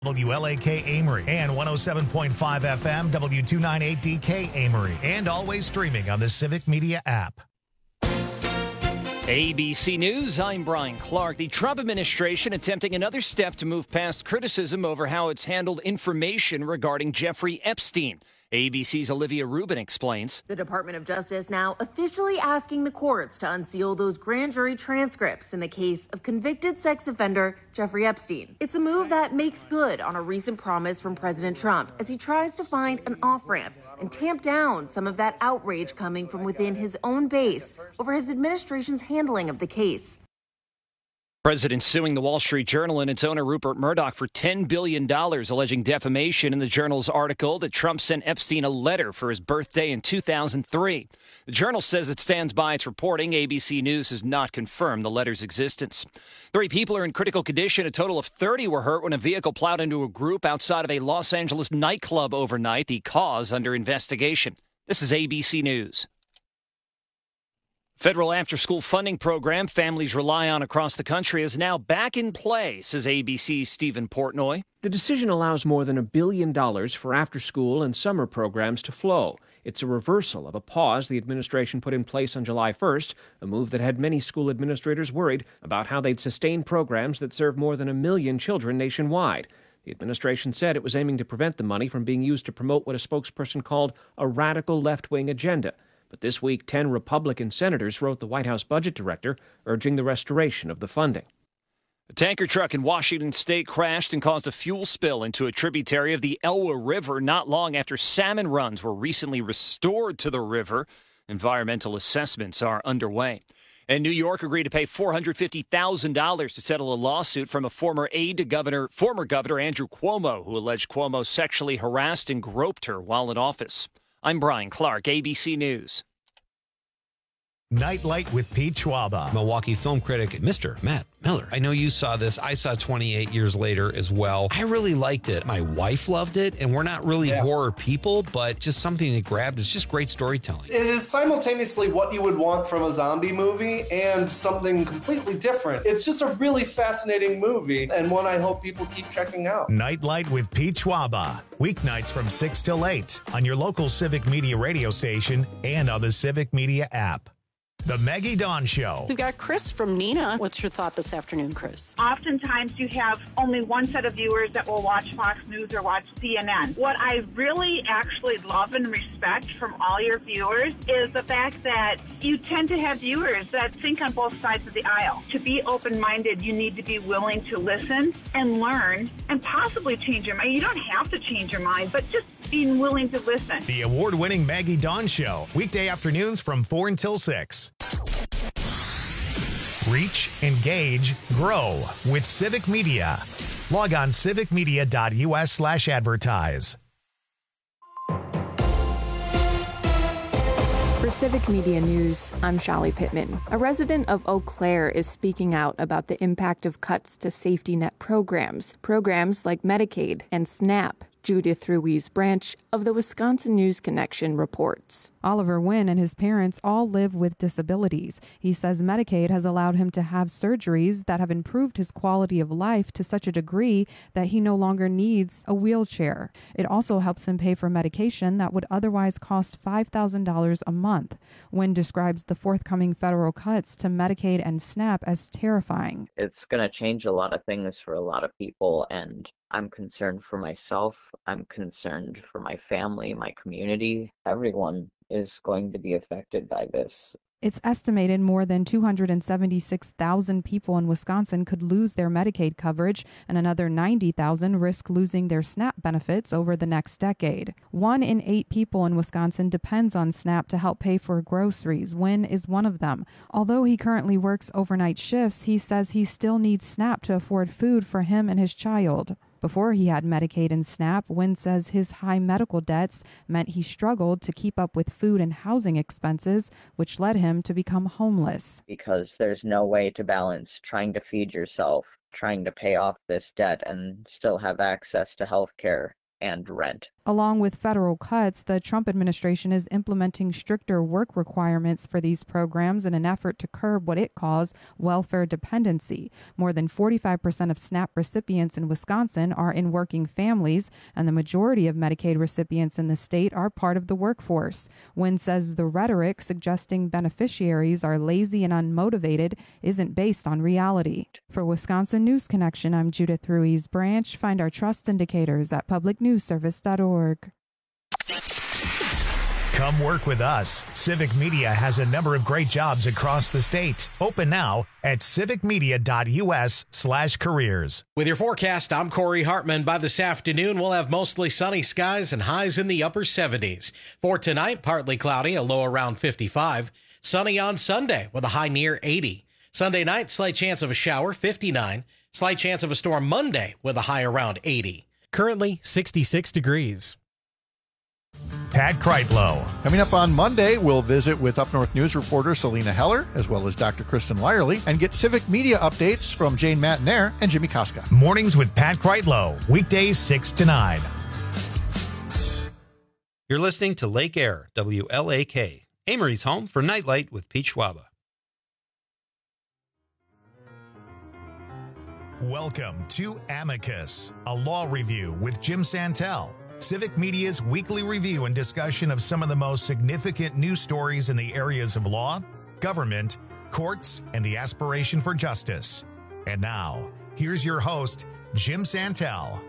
WLAK Amory and 107.5 FM W298DK Amory, and always streaming on the Civic Media app. ABC News, I'm Brian Clark. The Trump administration attempting another step to move past criticism over how it's handled information regarding Jeffrey Epstein. ABC's Olivia Rubin explains. The Department of Justice now officially asking the courts to unseal those grand jury transcripts in the case of convicted sex offender Jeffrey Epstein. It's a move that makes good on a recent promise from President Trump as he tries to find an off-ramp and tamp down some of that outrage coming from within his own base over his administration's handling of the case. President suing the Wall Street Journal and its owner Rupert Murdoch for $10 billion, alleging defamation in the Journal's article that Trump sent Epstein a letter for his birthday in 2003. The Journal says it stands by its reporting. ABC News has not confirmed the letter's existence. 3 people are in critical condition. A total of 30 were hurt when a vehicle plowed into a group outside of a Los Angeles nightclub overnight. The cause under investigation. This is ABC News. Federal after-school funding program families rely on across the country is now back in play, says ABC's Stephen Portnoy. The decision allows more than $1 billion for after-school and summer programs to flow. It's a reversal of a pause the administration put in place on July 1st, a move that had many school administrators worried about how they'd sustain programs that serve more than 1 million children nationwide. The administration said it was aiming to prevent the money from being used to promote what a spokesperson called a radical left-wing agenda. But this week, 10 Republican senators wrote the White House budget director, urging the restoration of the funding. A tanker truck in Washington state crashed and caused a fuel spill into a tributary of the Elwha River not long after salmon runs were recently restored to the river. Environmental assessments are underway. And New York agreed to pay $450,000 to settle a lawsuit from a former Governor Andrew Cuomo, who alleged Cuomo sexually harassed and groped her while in office. I'm Brian Clark, ABC News. Nightlight with Pete Schwaba. Milwaukee film critic, Mr. Matt Miller. I know you saw this. I saw 28 years later as well. I really liked it. My wife loved it, and we're not really horror people, but just something that grabbed. It's just great storytelling. It is simultaneously what you would want from a zombie movie and something completely different. It's just a really fascinating movie, and one I hope people keep checking out. Nightlight with Pete Schwaba. Weeknights from 6 till 8 on your local Civic Media radio station and on the Civic Media app. The Maggie Dawn Show. We've got Chris from Neenah. What's your thought this afternoon, Chris? Oftentimes you have only one set of viewers that will watch Fox News or watch CNN. What I really actually love and respect from all your viewers is the fact that you tend to have viewers that think on both sides of the aisle. To be open-minded, you need to be willing to listen and learn and possibly change your mind. You don't have to change your mind, but just being willing to listen. The award-winning Maggie Dawn Show. Weekday afternoons from 4 until 6. Reach, engage, grow with Civic Media. Log on civicmedia.us/advertise. For Civic Media News, I'm Shali Pittman. A resident of Eau Claire is speaking out about the impact of cuts to safety net programs like Medicaid and SNAP. Judith Ruiz Branch of the Wisconsin News Connection reports. Oliver Wynn and his parents all live with disabilities. He says Medicaid has allowed him to have surgeries that have improved his quality of life to such a degree that he no longer needs a wheelchair. It also helps him pay for medication that would otherwise cost $5,000 a month. Wynn describes the forthcoming federal cuts to Medicaid and SNAP as terrifying. It's going to change a lot of things for a lot of people, and I'm concerned for myself. I'm concerned for my family, my community. Everyone is going to be affected by this. It's estimated more than 276,000 people in Wisconsin could lose their Medicaid coverage, and another 90,000 risk losing their SNAP benefits over the next decade. 1 in 8 people in Wisconsin depends on SNAP to help pay for groceries. Wynn is one of them. Although he currently works overnight shifts, he says he still needs SNAP to afford food for him and his child. Before he had Medicaid and SNAP, Wynn says his high medical debts meant he struggled to keep up with food and housing expenses, which led him to become homeless. Because there's no way to balance trying to feed yourself, trying to pay off this debt, and still have access to health care and rent. Along with federal cuts, the Trump administration is implementing stricter work requirements for these programs in an effort to curb what it calls welfare dependency. More than 45% of SNAP recipients in Wisconsin are in working families, and the majority of Medicaid recipients in the state are part of the workforce. Wynn says the rhetoric suggesting beneficiaries are lazy and unmotivated isn't based on reality. For Wisconsin News Connection, I'm Judith Ruiz Branch. Find our trust indicators at publicnewsservice.org. Come work with us. Civic Media has a number of great jobs across the state. Open now at civicmedia.us/careers. With your forecast, I'm Corey Hartman. By this afternoon, we'll have mostly sunny skies and highs in the upper 70s. For tonight, partly cloudy, a low around 55. Sunny on Sunday with a high near 80. Sunday night, slight chance of a shower, 59. Slight chance of a storm Monday with a high around 80. Currently 66 degrees. Pat Kreitlow. Coming up on Monday, we'll visit with Up North News reporter Selena Heller, as well as Dr. Kristen Lyerly, and get civic media updates from Jane Matinaire and Jimmy Koska. Mornings with Pat Kreitlow, weekdays 6 to 9. You're listening to Lake Air, WLAK, Amory's home for Nightlight with Pete Schwaba. Welcome to Amicus, a law review with Jim Santel. Civic Media's weekly review and discussion of some of the most significant news stories in the areas of law, government, courts, and the aspiration for justice. And now, here's your host, Jim Santel.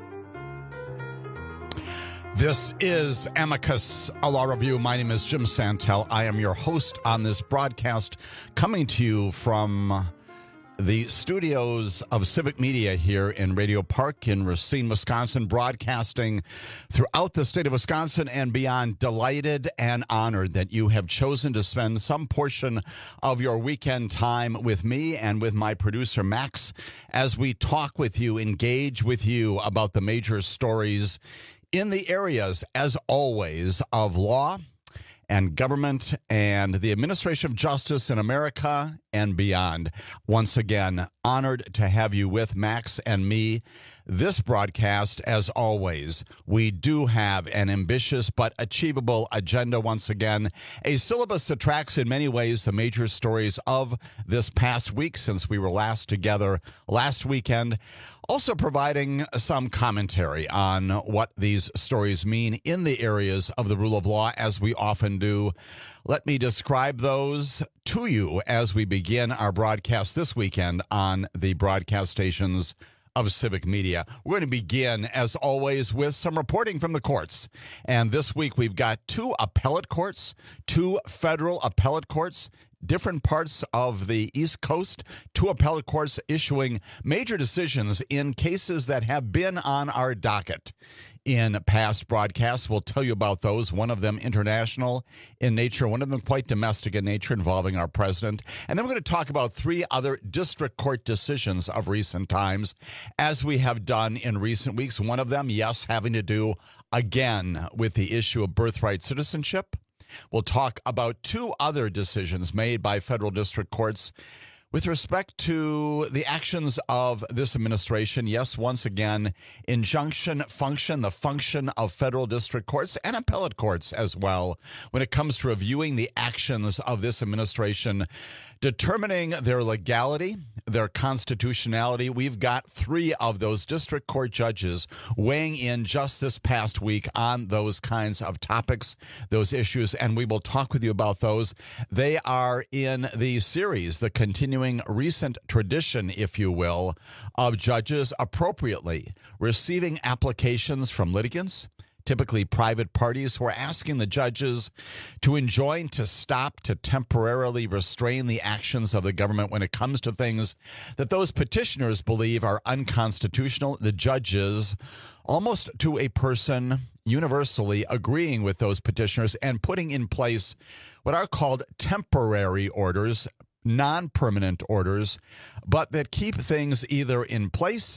This is Amicus, a law review. My name is Jim Santel. I am your host on this broadcast, coming to you from the studios of Civic Media here in Radio Park in Racine, Wisconsin, broadcasting throughout the state of Wisconsin and beyond. Delighted and honored that you have chosen to spend some portion of your weekend time with me and with my producer, Max, as we talk with you, engage with you about the major stories in the areas, as always, of law and government and the administration of justice in America and beyond. Once again, honored to have you with Max and me. This broadcast, as always, we do have an ambitious but achievable agenda once again, a syllabus that tracks in many ways the major stories of this past week since we were last together last weekend, also providing some commentary on what these stories mean in the areas of the rule of law, as we often do. Let me describe those to you as we begin our broadcast this weekend on the broadcast stations of Civic Media. We're going to begin, as always, with some reporting from the courts. And this week we've got two appellate courts, two federal appellate courts, different parts of the East Coast, two appellate courts issuing major decisions in cases that have been on our docket in past broadcasts. We'll tell you about those, one of them international in nature, one of them quite domestic in nature, involving our president. And then we're going to talk about three other district court decisions of recent times, as we have done in recent weeks. One of them, yes, having to do, again, with the issue of birthright citizenship. We'll talk about two other decisions made by federal district courts with respect to the actions of this administration. Yes, once again, injunction function, the function of federal district courts and appellate courts as well, when it comes to reviewing the actions of this administration, determining their legality, their constitutionality. We've got three of those district court judges weighing in just this past week on those kinds of topics, those issues, and we will talk with you about those. They are in the series, the continuing recent tradition, if you will, of judges appropriately receiving applications from litigants, typically private parties, who are asking the judges to enjoin, to stop, to temporarily restrain the actions of the government when it comes to things that those petitioners believe are unconstitutional. The judges, almost to a person, universally agreeing with those petitioners and putting in place what are called temporary orders, non-permanent orders, but that keep things either in place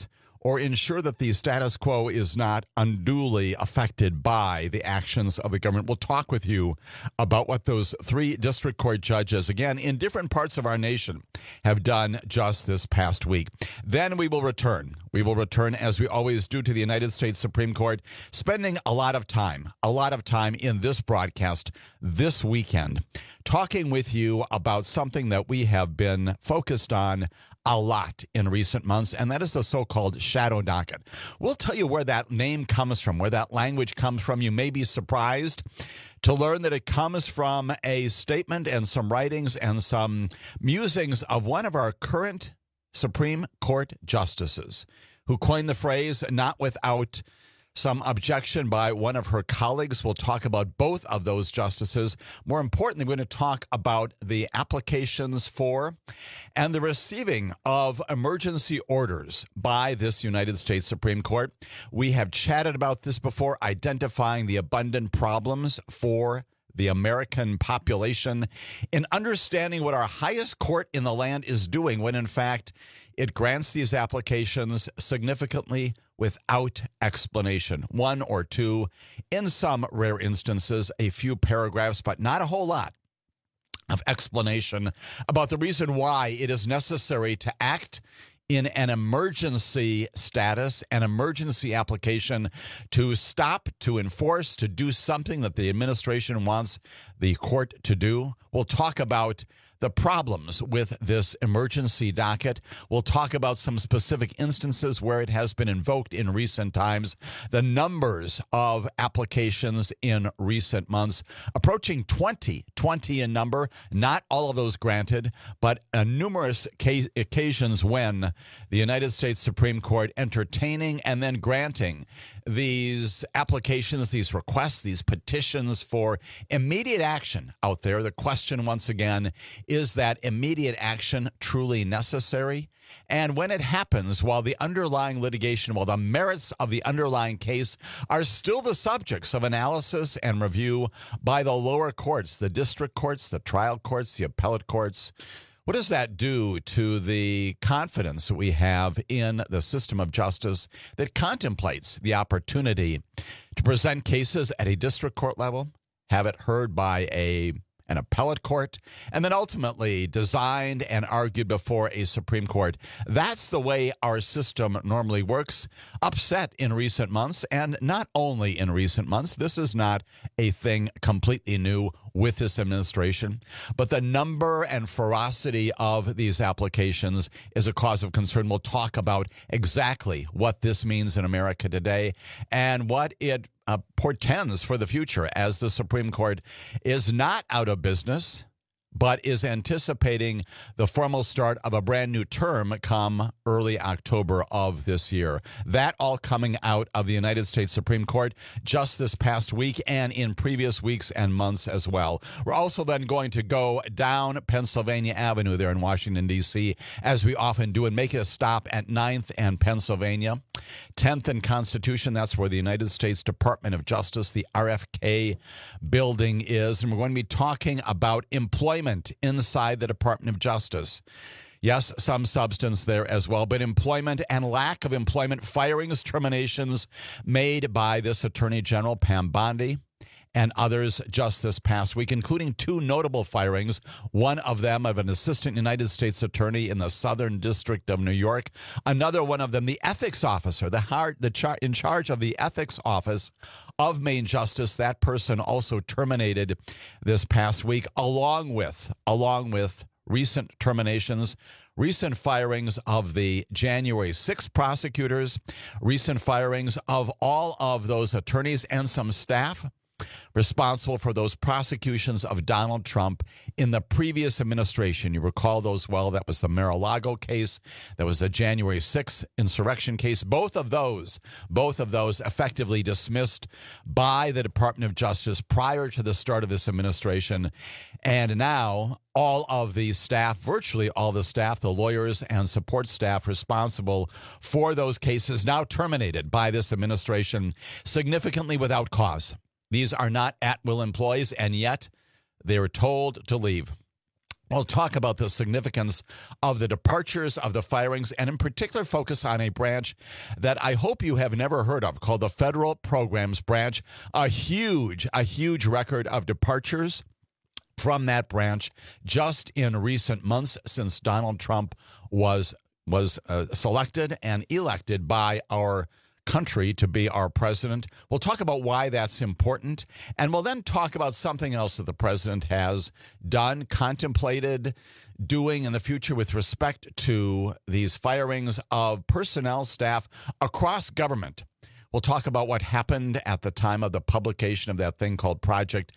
or ensure that the status quo is not unduly affected by the actions of the government. We'll talk with you about what those 3 district court judges, again, in different parts of our nation, have done just this past week. Then we will return. We will return, as we always do, to the United States Supreme Court, spending a lot of time in this broadcast this weekend, talking with you about something that we have been focused on a lot in recent months, and that is the so-called shadow docket. We'll tell you where that name comes from, where that language comes from. You may be surprised to learn that it comes from a statement and some writings and some musings of one of our current Supreme Court justices, who coined the phrase, not without some objection by one of her colleagues. We'll talk about both of those justices. More importantly, we're going to talk about the applications for and the receiving of emergency orders by this United States Supreme Court. We have chatted about this before, identifying the abundant problems for the American population in understanding what our highest court in the land is doing when, in fact, it grants these applications significantly without explanation. 1 or 2, in some rare instances, a few paragraphs, but not a whole lot of explanation about the reason why it is necessary to act in an emergency status, an emergency application to stop, to enforce, to do something that the administration wants the court to do. We'll talk about the problems with this emergency docket. We'll talk about some specific instances where it has been invoked in recent times, the numbers of applications in recent months, approaching 20 in number, not all of those granted, but numerous occasions when the United States Supreme Court entertaining and then granting these applications, these requests, these petitions for immediate action out there. The question, once again, is that immediate action truly necessary? And when it happens, while the underlying litigation, while the merits of the underlying case are still the subjects of analysis and review by the lower courts, the district courts, the trial courts, the appellate courts, what does that do to the confidence that we have in the system of justice that contemplates the opportunity to present cases at a district court level, have it heard by an appellate court, and then ultimately designed and argued before a Supreme Court? That's the way our system normally works. Upset in recent months, and not only in recent months. This is not a thing completely new with this administration, but the number and ferocity of these applications is a cause of concern. We'll talk about exactly what this means in America today and what it portends for the future as the Supreme Court is not out of business, but is anticipating the formal start of a brand new term come early October of this year. That all coming out of the United States Supreme Court just this past week and in previous weeks and months as well. We're also then going to go down Pennsylvania Avenue there in Washington, D.C., as we often do, and make a stop at 9th and Pennsylvania. 10th and Constitution, that's where the United States Department of Justice, the RFK building is. And we're going to be talking about employment inside the Department of Justice. Yes, some substance there as well, but employment and lack of employment, firings, terminations made by this Attorney General, Pam Bondi, and others just this past week, including 2 notable firings, one of them of an assistant United States attorney in the Southern District of New York, another one of them, the ethics officer, in charge of the ethics office of Main Justice. That person also terminated this past week, along with recent terminations, recent firings of the January 6th prosecutors, recent firings of all of those attorneys and some staff responsible for those prosecutions of Donald Trump in the previous administration. You recall those well. That was the Mar-a-Lago case. That was the January 6th insurrection case. Both of those effectively dismissed by the Department of Justice prior to the start of this administration. And now all of the staff, virtually all the staff, the lawyers and support staff responsible for those cases, now terminated by this administration, significantly without cause. These are not at-will employees, and yet they were told to leave. We'll talk about the significance of the departures, of the firings, and in particular focus on a branch that I hope you have never heard of called the Federal Programs Branch. A huge record of departures from that branch just in recent months since Donald Trump was selected and elected by our country to be our president. We'll talk about why that's important, and we'll then talk about something else that the president has done, contemplated doing in the future with respect to these firings of personnel staff across government. We'll talk about what happened at the time of the publication of that thing called Project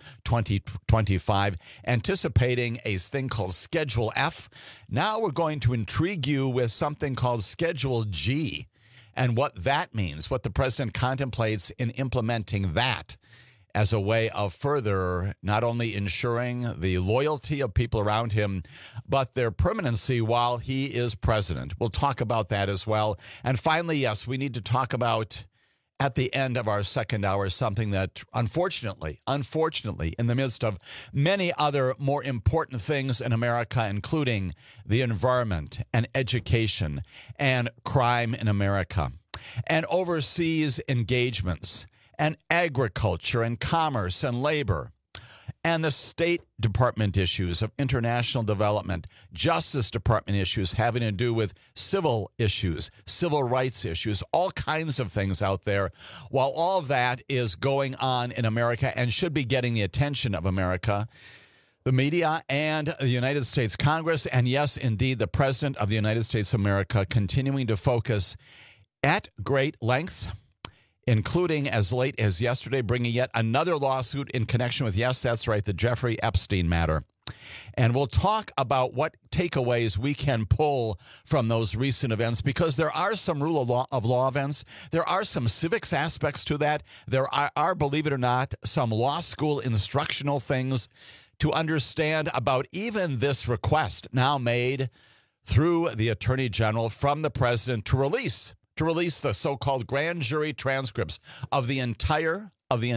2025, anticipating a thing called Schedule F. Now we're going to intrigue you with something called Schedule G, and what that means, what the president contemplates in implementing that as a way of further not only ensuring the loyalty of people around him, but their permanency while he is president. We'll talk about that as well. And finally, yes, we need to talk about, at the end of our second hour, something that unfortunately, in the midst of many other more important things in America, including the environment and education and crime in America and overseas engagements and agriculture and commerce and labor and the State Department issues of international development, Justice Department issues having to do with civil issues, civil rights issues, all kinds of things out there. While all of that is going on in America and should be getting the attention of America, the media and the United States Congress, and yes, indeed, the President of the United States of America continuing to focus at great length, including as late as yesterday, bringing yet another lawsuit in connection with, yes, that's right, the Jeffrey Epstein matter. And we'll talk about what takeaways we can pull from those recent events, because there are some rule of law events. There are some civics aspects to that. There are, believe it or not, some law school instructional things to understand about even this request now made through the Attorney General from the president to release the so-called grand jury transcripts of the entire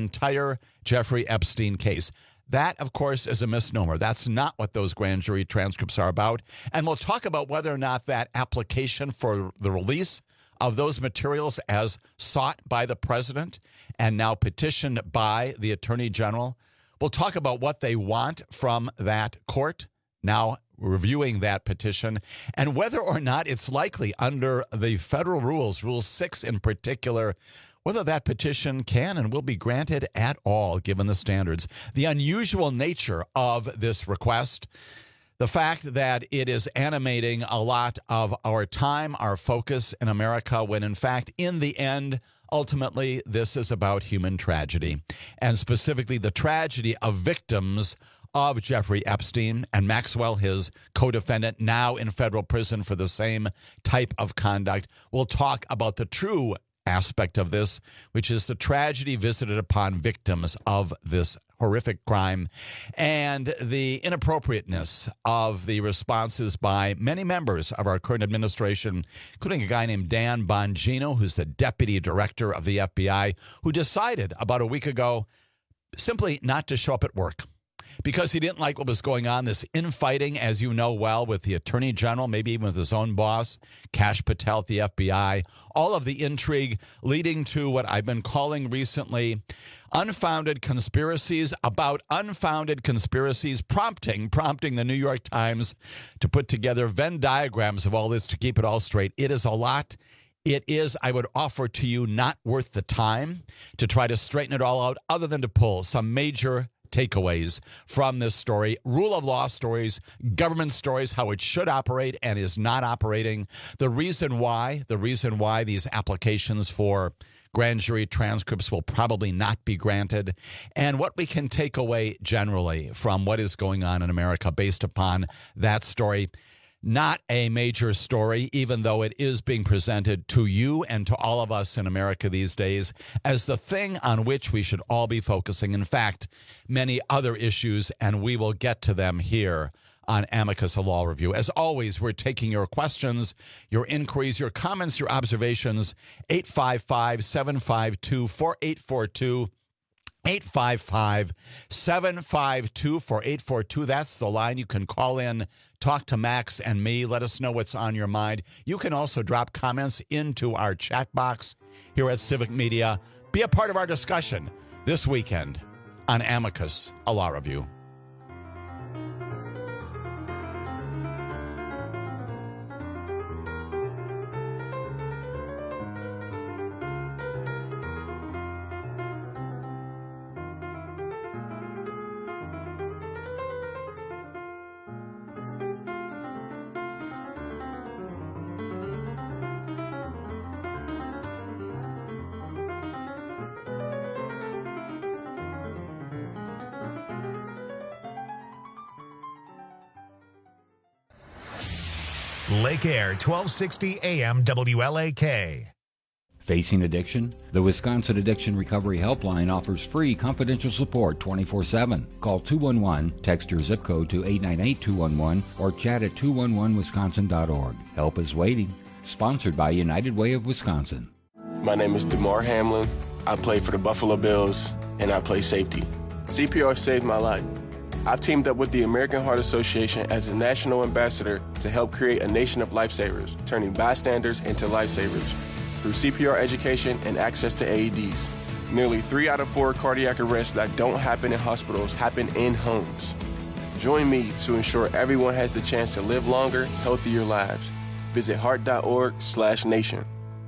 Jeffrey Epstein case. That, of course, is a misnomer. That's not what those grand jury transcripts are about. And we'll talk about whether or not that application for the release of those materials as sought by the president and now petitioned by the Attorney General. We'll talk about what they want from that court now reviewing that petition, and whether or not it's likely under the federal rules, Rule 6 in particular, whether that petition can and will be granted at all, given the standards. The unusual nature of this request, the fact that it is animating a lot of our time, our focus in America, when in fact, in the end, ultimately, this is about human tragedy, and specifically the tragedy of victims of Jeffrey Epstein and Maxwell, his co-defendant, now in federal prison for the same type of conduct. We'll talk about the true aspect of this, which is the tragedy visited upon victims of this horrific crime and the inappropriateness of the responses by many members of our current administration, including a guy named Dan Bongino, who's the deputy director of the FBI, who decided about a week ago simply not to show up at work because he didn't like what was going on, this infighting, as you know well, with the Attorney General, maybe even with his own boss, Kash Patel at the FBI, all of the intrigue leading to what I've been calling recently unfounded conspiracies about unfounded conspiracies, prompting the New York Times to put together Venn diagrams of all this to keep it all straight. It is a lot. It is, I would offer to you, not worth the time to try to straighten it all out, other than to pull some major takeaways from this story, rule of law stories, government stories, how it should operate and is not operating, the reason why these applications for grand jury transcripts will probably not be granted, and what we can take away generally from what is going on in America based upon that story. Not a major story, even though it is being presented to you and to all of us in America these days as the thing on which we should all be focusing. In fact, many other issues, and we will get to them here on Amicus, a Law Review. As always, we're taking your questions, your inquiries, your comments, your observations, 855-752-4842. 855-752-4842. That's the line. You can call in, talk to Max and me. Let us know what's on your mind. You can also drop comments into our chat box here at Civic Media. Be a part of our discussion this weekend on Amicus, a law review. Lake Air, 1260 AM WLAK. Facing addiction? The Wisconsin Addiction Recovery Helpline offers free confidential support 24/7. Call 211, text your zip code to 898-211, or chat at 211wisconsin.org. Help is waiting. Sponsored by United Way of Wisconsin. My name is DeMar Hamlin. I play for the Buffalo Bills, and I play safety. CPR saved my life. I've teamed up with the American Heart Association as a national ambassador to help create a nation of lifesavers, turning bystanders into lifesavers. Through CPR education and access to AEDs, nearly 3 out of 4 cardiac arrests that don't happen in hospitals happen in homes. Join me to ensure everyone has the chance to live longer, healthier lives. Visit heart.org/nation.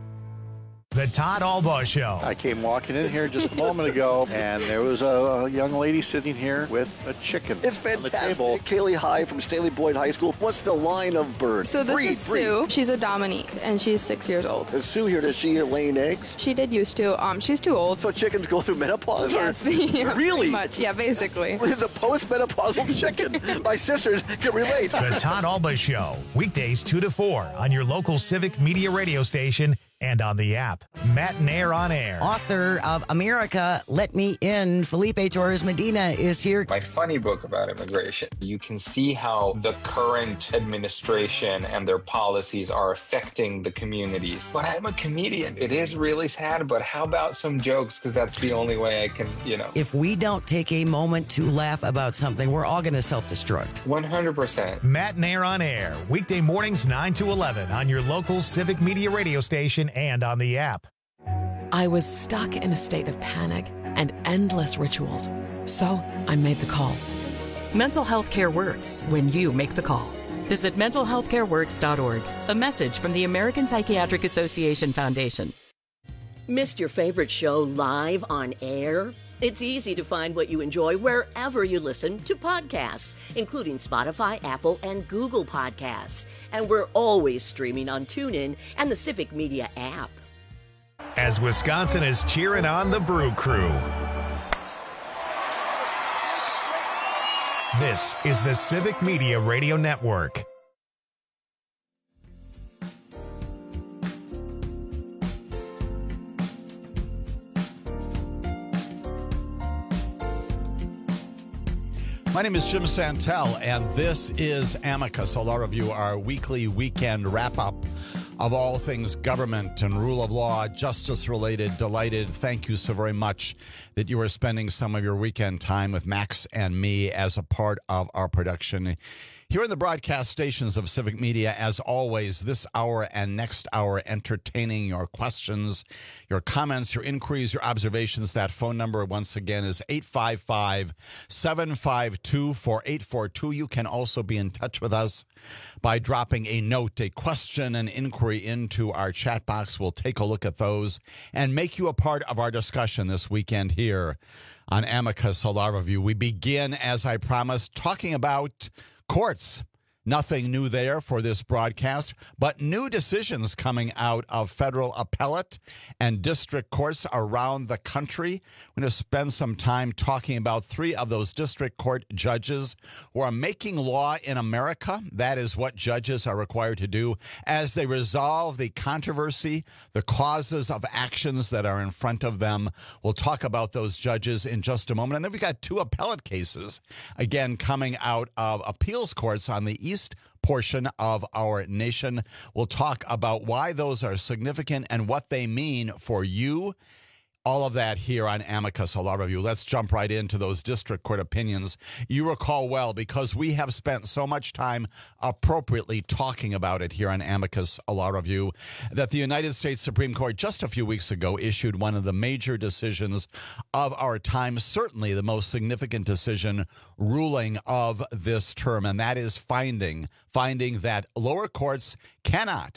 The Todd Albaugh Show. I came walking in here just a moment ago, and there was a young lady sitting here with a chicken. It's fantastic. Kaylee High from Staley Boyd High School. What's the line of bird? So this is Sue. She's a Dominique, and she's 6 years old. Is Sue here? Does she laying eggs? She did used to. She's too old. So chickens go through menopause? Yes. Yeah, really? Pretty much. Yeah, basically. It's a post-menopausal chicken. My sisters can relate. The Todd Albaugh Show. Weekdays 2 to 4 on your local Civic Media radio station and on the app. Matt Nair on air. Author of America, Let Me In, Felipe Torres Medina is here. My funny book about immigration. You can see how the current administration and their policies are affecting the communities. But I'm a comedian. It is really sad, but how about some jokes? Because that's the only way I can, If we don't take a moment to laugh about something, we're all going to self-destruct. 100%. Matt Nair on air. Weekday mornings 9 to 11 on your local Civic Media radio station and on the app. I was stuck in a state of panic and endless rituals. So I made the call. Mental health care works when you make the call. Visit mentalhealthcareworks.org. A message from the American Psychiatric Association Foundation. Missed your favorite show live on air? It's easy to find what you enjoy wherever you listen to podcasts, including Spotify, Apple, and Google Podcasts. And we're always streaming on TuneIn and the Civic Media app. As Wisconsin is cheering on the Brew Crew. This is the Civic Media Radio Network. My name is Jim Santel, and this is Amicus, a law review, our weekly weekend wrap-up of all things government and rule of law, justice-related. Delighted. Thank you so very much that you are spending some of your weekend time with Max and me as a part of our production. Here in the broadcast stations of Civic Media, as always, this hour and next hour, entertaining your questions, your comments, your inquiries, your observations. That phone number, once again, is 855-752-4842. You can also be in touch with us by dropping a note, a question, an inquiry into our chat box. We'll take a look at those and make you a part of our discussion this weekend here on Amicus, a law review. We begin, as I promised, talking about courts. Nothing new there for this broadcast, but new decisions coming out of federal appellate and district courts around the country. We're going to spend some time talking about 3 of those district court judges who are making law in America. That is what judges are required to do as they resolve the controversy, the causes of actions that are in front of them. We'll talk about those judges in just a moment. And then we've got 2 appellate cases, again, coming out of appeals courts on the east portion of our nation. We'll talk about why those are significant and what they mean for you All of that here on Amicus Law Review. Let's jump right into those district court opinions. You recall well, because we have spent so much time appropriately talking about it here on Amicus Law Review, that the United States Supreme Court just a few weeks ago issued one of the major decisions of our time, certainly the most significant decision ruling of this term, and that is finding that lower courts cannot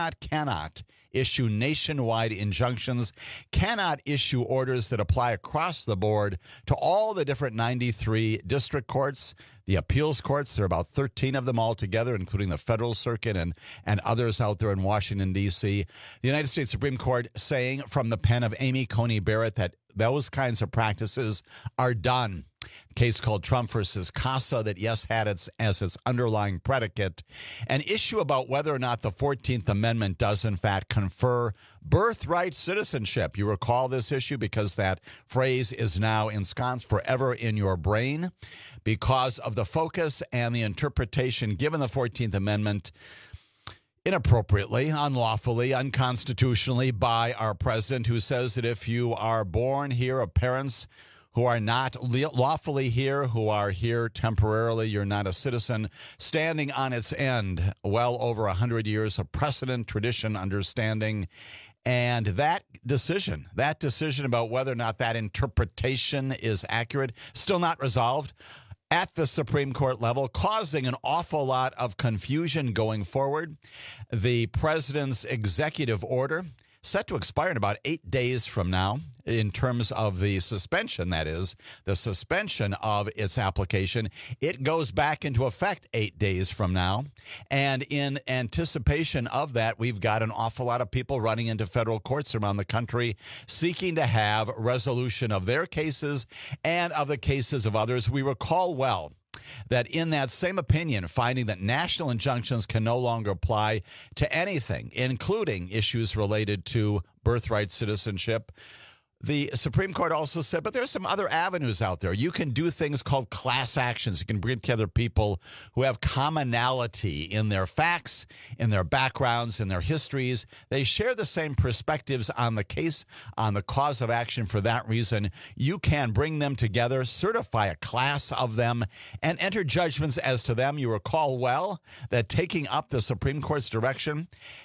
issue nationwide injunctions, cannot issue orders that apply across the board to all the different 93 district courts, the appeals courts. There are about 13 of them altogether, including the Federal Circuit and others out there in Washington, D.C. The United States Supreme Court saying from the pen of Amy Coney Barrett that those kinds of practices are done. A case called Trump versus Casa that, yes, had as its underlying predicate an issue about whether or not the 14th Amendment does, in fact, confer birthright citizenship. You recall this issue because that phrase is now ensconced forever in your brain because of the focus and the interpretation given the 14th Amendment inappropriately, unlawfully, unconstitutionally by our president, who says that if you are born here of parents who are not lawfully here, who are here temporarily, you're not a citizen, standing on its end well over 100 years of precedent, tradition, understanding. And that decision about whether or not that interpretation is accurate, still not resolved at the Supreme Court level, causing an awful lot of confusion going forward. The president's executive order set to expire in about 8 days from now in terms of the suspension, that is, the suspension of its application. It goes back into effect 8 days from now. And in anticipation of that, we've got an awful lot of people running into federal courts around the country seeking to have resolution of their cases and of the cases of others. We recall well that in that same opinion, finding that national injunctions can no longer apply to anything, including issues related to birthright citizenship, the Supreme Court also said, but there are some other avenues out there. You can do things called class actions. You can bring together people who have commonality in their facts, in their backgrounds, in their histories. They share the same perspectives on the case, on the cause of action. For that reason, you can bring them together, certify a class of them, and enter judgments as to them. You recall well that taking up the Supreme Court's direction,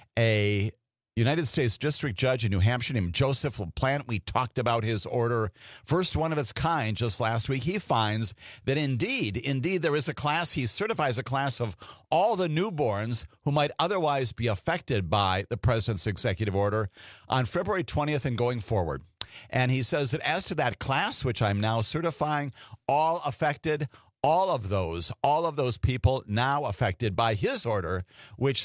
a United States District Judge in New Hampshire named Joseph LaPlante, we talked about his order, first one of its kind just last week. He finds that indeed there is a class. He certifies a class of all the newborns who might otherwise be affected by the president's executive order on February 20th and going forward. And he says that as to that class, which I'm now certifying, all affected, all of those people now affected by his order, which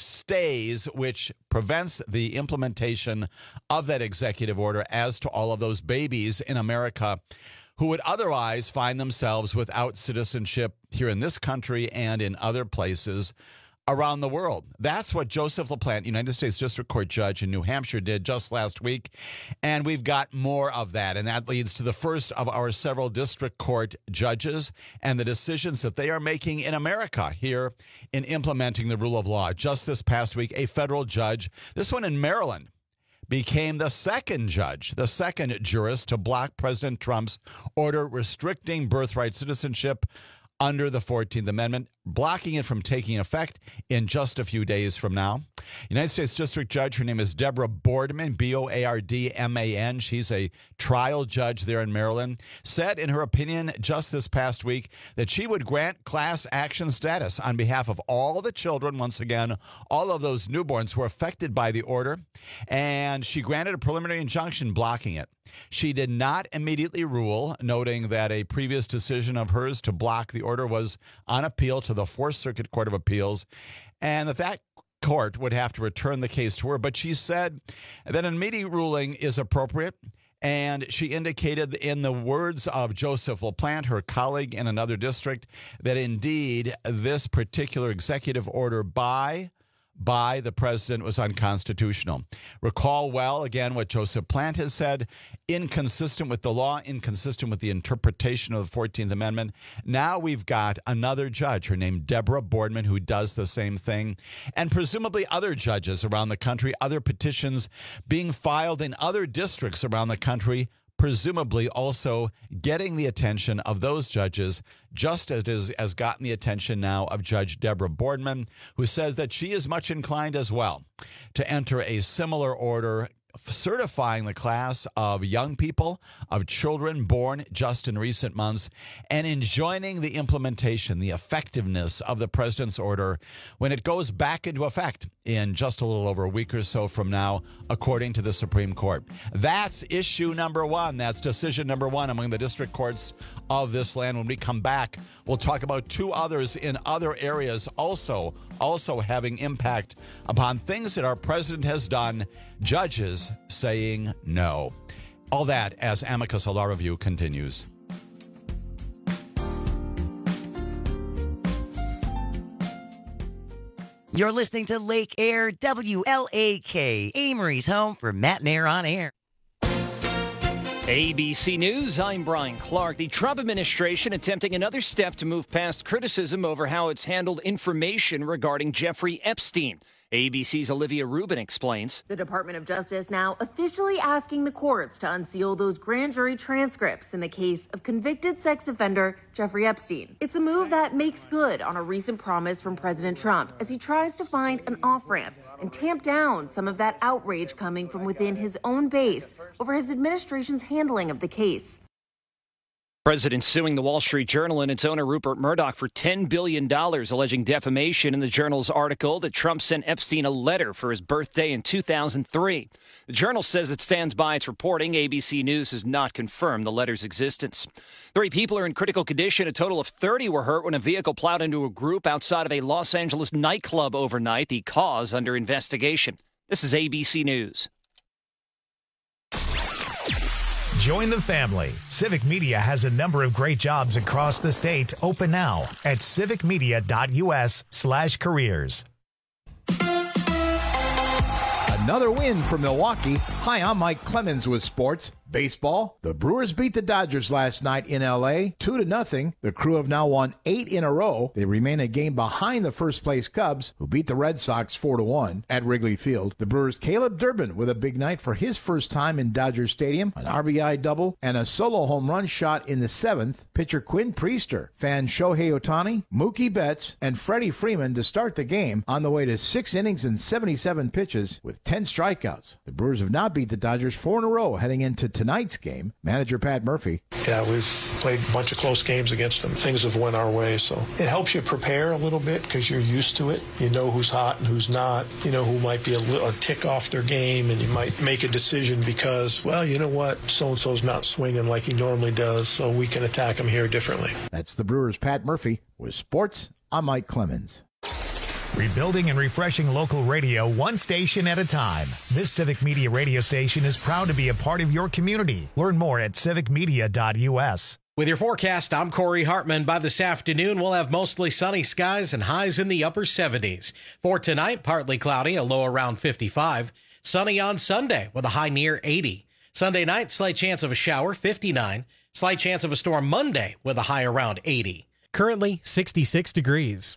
prevents the implementation of that executive order as to all of those babies in America who would otherwise find themselves without citizenship here in this country and in other places around the world. That's what Joseph LaPlante, United States District Court judge in New Hampshire, did just last week. And we've got more of that. And that leads to the first of our several district court judges and the decisions that they are making in America here in implementing the rule of law. Just this past week, a federal judge, this one in Maryland, became the second jurist to block President Trump's order restricting birthright citizenship under the 14th Amendment, blocking it from taking effect in just a few days from now. United States District Judge, her name is Deborah Boardman, Boardman. She's a trial judge there in Maryland, said in her opinion just this past week that she would grant class action status on behalf of all the children, once again, all of those newborns who were affected by the order, and she granted a preliminary injunction blocking it. She did not immediately rule, noting that a previous decision of hers to block the order was on appeal to the Fourth Circuit Court of Appeals, and that court would have to return the case to her. But she said that an immediate ruling is appropriate, and she indicated in the words of Joseph LaPlante, her colleague in another district, that indeed this particular executive order by the president was unconstitutional. Recall well, again, what Joseph LaPlante has said, inconsistent with the law, inconsistent with the interpretation of the 14th Amendment. Now we've got another judge, her name Deborah Boardman, who does the same thing, and presumably other judges around the country, other petitions being filed in other districts around the country presumably also getting the attention of those judges, just as it has gotten the attention now of Judge Deborah Boardman, who says that she is much inclined as well to enter a similar order certifying the class of young people, of children born just in recent months, and enjoining the implementation, the effectiveness of the president's order when it goes back into effect in just a little over a week or so from now, according to the Supreme Court. That's issue number one. That's decision number one among the district courts of this land. When we come back, we'll talk about two others in other areas also having impact upon things that our president has done, judges saying no. All that as Amicus Law Review continues. You're listening to Lake Air WLAK, Amory's home for Matt and Air on Air. ABC News, I'm Brian Clark. The Trump administration attempting another step to move past criticism over how it's handled information regarding Jeffrey Epstein. ABC's Olivia Rubin explains. The Department of Justice now officially asking the courts to unseal those grand jury transcripts in the case of convicted sex offender Jeffrey Epstein. It's a move that makes good on a recent promise from President Trump as he tries to find an off-ramp and tamp down some of that outrage coming from within his own base over his administration's handling of the case. President suing the Wall Street Journal and its owner Rupert Murdoch for $10 billion, alleging defamation in the Journal's article that Trump sent Epstein a letter for his birthday in 2003. The Journal says it stands by its reporting. ABC News has not confirmed the letter's existence. 3 people are in critical condition. A total of 30 were hurt when a vehicle plowed into a group outside of a Los Angeles nightclub overnight. The cause under investigation. This is ABC News. Join the family. Civic Media has a number of great jobs across the state open now at civicmedia.us/careers. Another win for Milwaukee. Hi, I'm Mike Clemens with sports. Baseball, the Brewers beat the Dodgers last night in L.A. 2-0. The Crew have now won 8 in a row. They remain a game behind the first-place Cubs, who beat the Red Sox 4-1 at Wrigley Field. The Brewers' Caleb Durbin with a big night for his first time in Dodger Stadium, an RBI double, and a solo home run shot in the 7th. Pitcher Quinn Priester fanned Shohei Ohtani, Mookie Betts, and Freddie Freeman to start the game on the way to 6 innings and 77 pitches with 10 strikeouts. The Brewers have now beat the Dodgers 4 in a row heading into tonight's game. Manager Pat Murphy. Yeah, we've played a bunch of close games against them. Things have went our way, so it helps you prepare a little bit because you're used to it. You know who's hot and who's not. You know who might be a tick off their game, and you might make a decision because, well, you know what, so-and-so's not swinging like he normally does, so we can attack him here differently. That's the Brewers' Pat Murphy. With sports, I'm Mike Clemens. Rebuilding and refreshing local radio one station at a time. This Civic Media radio station is proud to be a part of your community. Learn more at civicmedia.us. With your forecast, I'm Corey Hartman. By this afternoon, we'll have mostly sunny skies and highs in the upper 70s. For tonight, partly cloudy, a low around 55. Sunny on Sunday with a high near 80. Sunday night, slight chance of a shower, 59. Slight chance of a storm Monday with a high around 80. Currently 66 degrees.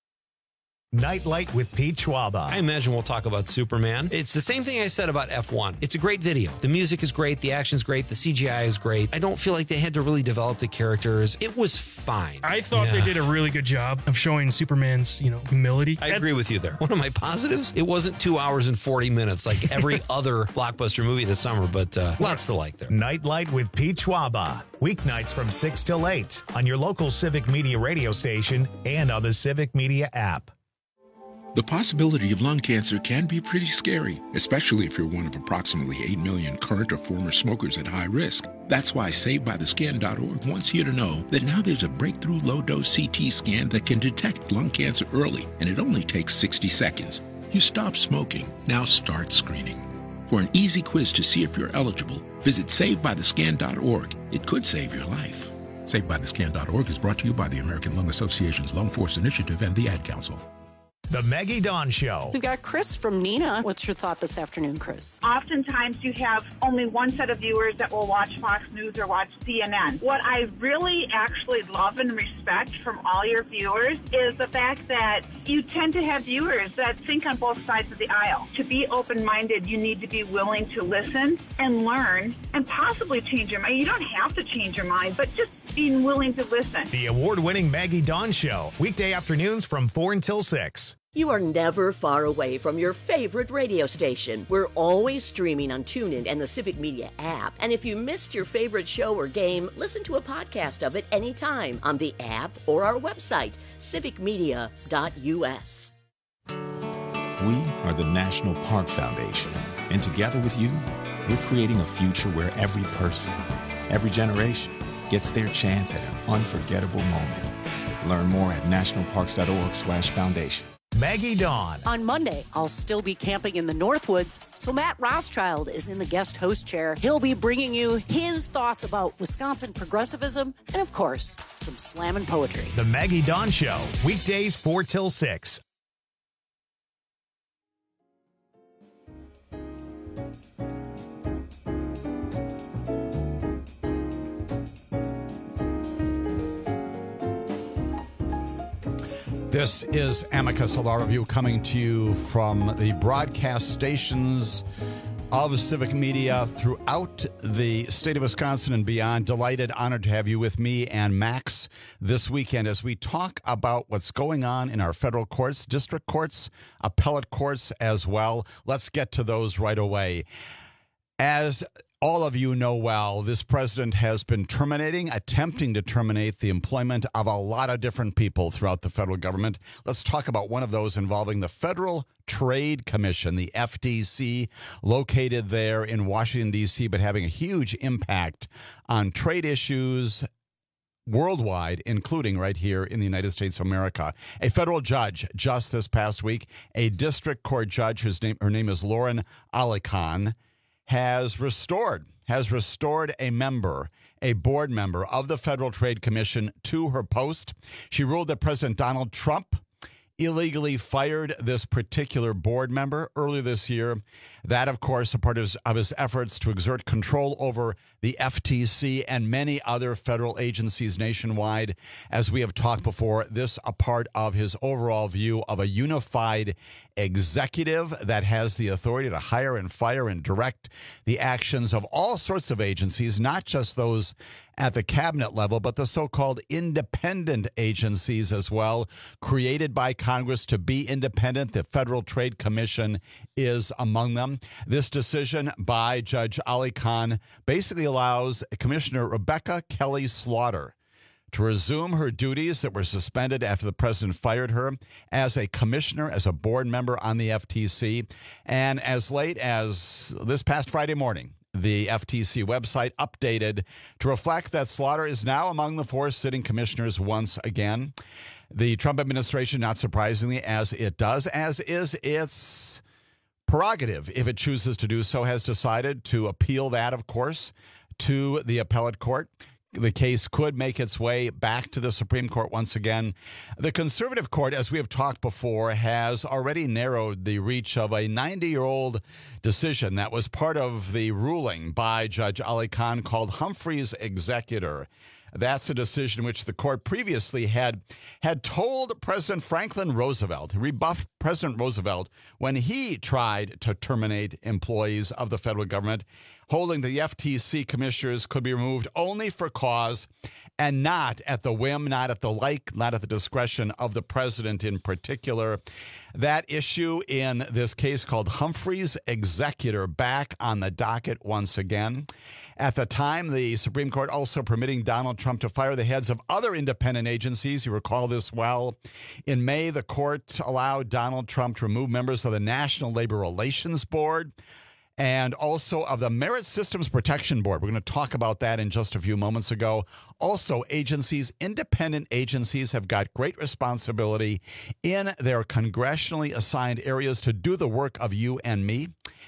Nightlight with Pete Schwaba. I imagine we'll talk about Superman. It's the same thing I said about F1. It's a great video. The music is great. The action's great. The CGI is great. I don't feel like they had to really develop the characters. It was fine. I thought they did a really good job of showing Superman's, humility. I agree with you there. One of my positives, it wasn't 2 hours and 40 minutes like every other blockbuster movie this summer, but lots to like there. Nightlight with Pete Schwaba. Weeknights from 6 till 8 on your local Civic Media radio station and on the Civic Media app. The possibility of lung cancer can be pretty scary, especially if you're one of approximately 8 million current or former smokers at high risk. That's why SaveByTheScan.org wants you to know that now there's a breakthrough low-dose CT scan that can detect lung cancer early, and it only takes 60 seconds. You stop smoking, now start screening. For an easy quiz to see if you're eligible, visit SaveByTheScan.org. It could save your life. SaveByTheScan.org is brought to you by the American Lung Association's Lung Force Initiative and the Ad Council. The Maggie Dawn Show. We've got Chris from Nina. What's your thought this afternoon, Chris? Oftentimes you have only one set of viewers that will watch Fox News or watch CNN. What I really actually love and respect from all your viewers is the fact that you tend to have viewers that think on both sides of the aisle. To be open-minded, you need to be willing to listen and learn and possibly change your mind. You don't have to change your mind, but just being willing to listen. The award-winning Maggie Dawn Show, weekday afternoons from 4 until 6. You are never far away from your favorite radio station. We're always streaming on TuneIn and the Civic Media app. And if you missed your favorite show or game, listen to a podcast of it anytime on the app or our website, civicmedia.us. We are the National Park Foundation, and together with you, we're creating a future where every person, every generation, gets their chance at an unforgettable moment. Learn more at nationalparks.org/foundation. Maggie Dawn. On Monday, I'll still be camping in the Northwoods, so Matt Rothschild is in the guest host chair. He'll be bringing you his thoughts about Wisconsin progressivism and, of course, some slammin' poetry. The Maggie Dawn Show, weekdays 4 till 6. This is Amicus, a law review coming to you from the broadcast stations of Civic Media throughout the state of Wisconsin and beyond. Delighted, honored to have you with me and Max this weekend as we talk about what's going on in our federal courts, district courts, appellate courts as well. Let's get to those right away. As all of you know well, this president has been attempting to terminate the employment of a lot of different people throughout the federal government. Let's talk about one of those involving the Federal Trade Commission, the FTC, located there in Washington, D.C., but having a huge impact on trade issues worldwide, including right here in the United States of America. A federal judge just this past week, a district court judge, her name is Lauren Alicon, has restored a board member of the Federal Trade Commission to her post. She ruled that President Donald Trump illegally fired this particular board member earlier this year. That, of course, a part of his efforts to exert control over the FTC and many other federal agencies nationwide. As we have talked before, this a part of his overall view of a unified executive that has the authority to hire and fire and direct the actions of all sorts of agencies, not just those at the cabinet level, but the so-called independent agencies as well, created by Congress to be independent. The Federal Trade Commission is among them. This decision by Judge Alicon basically allows Commissioner Rebecca Kelly Slaughter to resume her duties that were suspended after the president fired her as a commissioner, as a board member on the FTC. And as late as this past Friday morning, the FTC website updated to reflect that Slaughter is now among the 4 sitting commissioners once again. The Trump administration, not surprisingly, as is its prerogative, if it chooses to do so, has decided to appeal that, of course, to the appellate court. The case could make its way back to the Supreme Court once again. The conservative court, as we have talked before, has already narrowed the reach of a 90-year-old decision that was part of the ruling by Judge Alicon called Humphrey's Executor. That's a decision which the court previously had told President Franklin Roosevelt, rebuffed President Roosevelt when he tried to terminate employees of the federal government, holding the FTC commissioners could be removed only for cause and not at the whim, not at the discretion of the president in particular. That issue in this case called Humphrey's Executor back on the docket once again. At the time, the Supreme Court also permitting Donald Trump to fire the heads of other independent agencies. You recall this well. In May, the court allowed Donald Trump to remove members of the National Labor Relations Board and also of the Merit Systems Protection Board. We're going to talk about that in just a few moments ago. Also, independent agencies have got great responsibility in their congressionally assigned areas to do the work of you and me.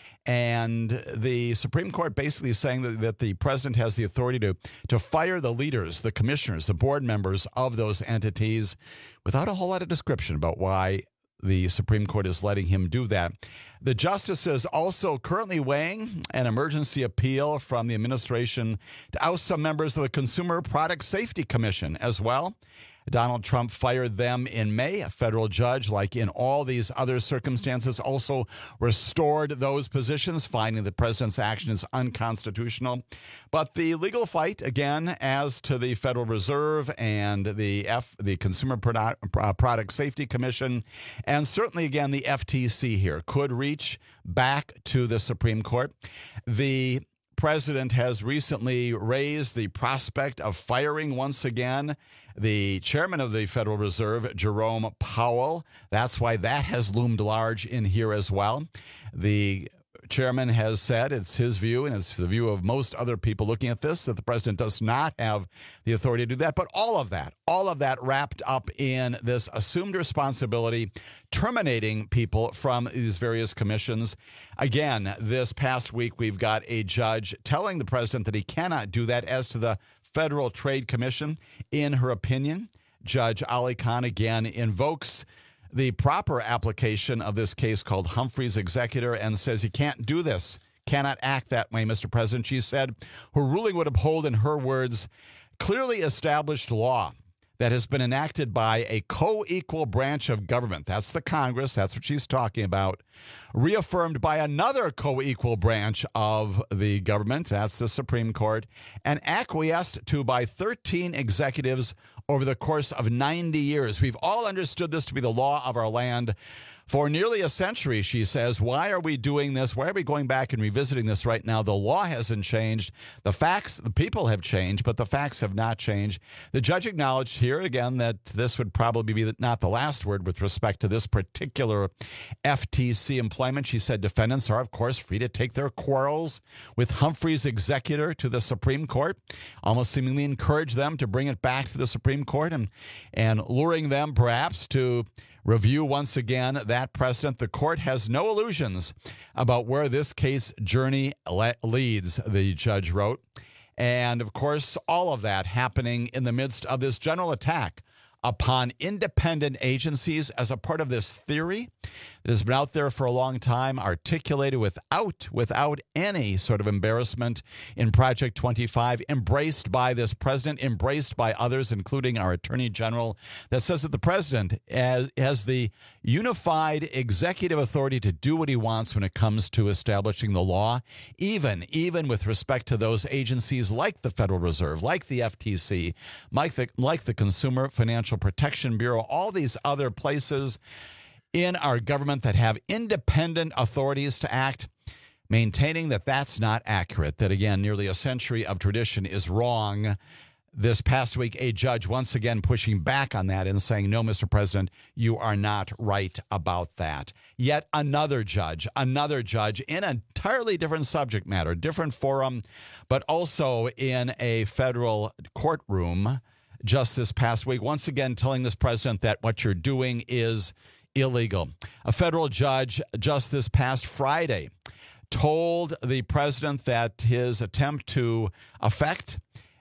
And the Supreme Court basically saying that the president has the authority to fire the leaders, the commissioners, the board members of those entities without a whole lot of description about why the Supreme Court is letting him do that. The justice is also currently weighing an emergency appeal from the administration to oust some members of the Consumer Product Safety Commission as well. Donald Trump fired them in May. A federal judge, like in all these other circumstances, also restored those positions, finding the president's action is unconstitutional. But the legal fight, again, as to the Federal Reserve and the Consumer Product Safety Commission, and certainly, again, the FTC here, could reach back to the Supreme Court. The president has recently raised the prospect of firing once again the chairman of the Federal Reserve, Jerome Powell. That's why that has loomed large in here as well. The chairman has said, it's his view, and it's the view of most other people looking at this, that the president does not have the authority to do that. But all of that wrapped up in this assumed responsibility, terminating people from these various commissions. Again, this past week, we've got a judge telling the president that he cannot do that. As to the Federal Trade Commission, in her opinion, Judge Ali Khan again invokes the proper application of this case called Humphrey's Executor and says you can't do this, cannot act that way, Mr. President. She said her ruling would uphold, in her words, clearly established law that has been enacted by a co-equal branch of government. That's the Congress. That's what she's talking about. Reaffirmed by another co-equal branch of the government. That's the Supreme Court. And acquiesced to by 13 executives over the course of 90 years. We've all understood this to be the law of our land for nearly a century, she says. Why are we doing this? Why are we going back and revisiting this right now? The law hasn't changed. The facts, the people have changed, but the facts have not changed. The judge acknowledged here again that this would probably be not the last word with respect to this particular FTC employment. She said defendants are, of course, free to take their quarrels with Humphrey's Executor to the Supreme Court, almost seemingly encourage them to bring it back to the Supreme Court and luring them perhaps to review once again that precedent. The court has no illusions about where this case journey leads, the judge wrote. And, of course, all of that happening in the midst of this general attack upon independent agencies as a part of this theory that has been out there for a long time, articulated without any sort of embarrassment in Project 25, embraced by this president, embraced by others, including our Attorney General, that says that the president has the unified executive authority to do what he wants when it comes to establishing the law, even with respect to those agencies like the Federal Reserve, like the FTC, like the Consumer Financial Protection Bureau, all these other places in our government that have independent authorities to act, maintaining that that's not accurate, that, again, nearly a century of tradition is wrong. This past week, a judge once again pushing back on that and saying, no, Mr. President, you are not right about that. Yet another judge in an entirely different subject matter, different forum, but also in a federal courtroom just this past week, once again telling this president that what you're doing is illegal. A federal judge just this past Friday told the president that his attempt to affect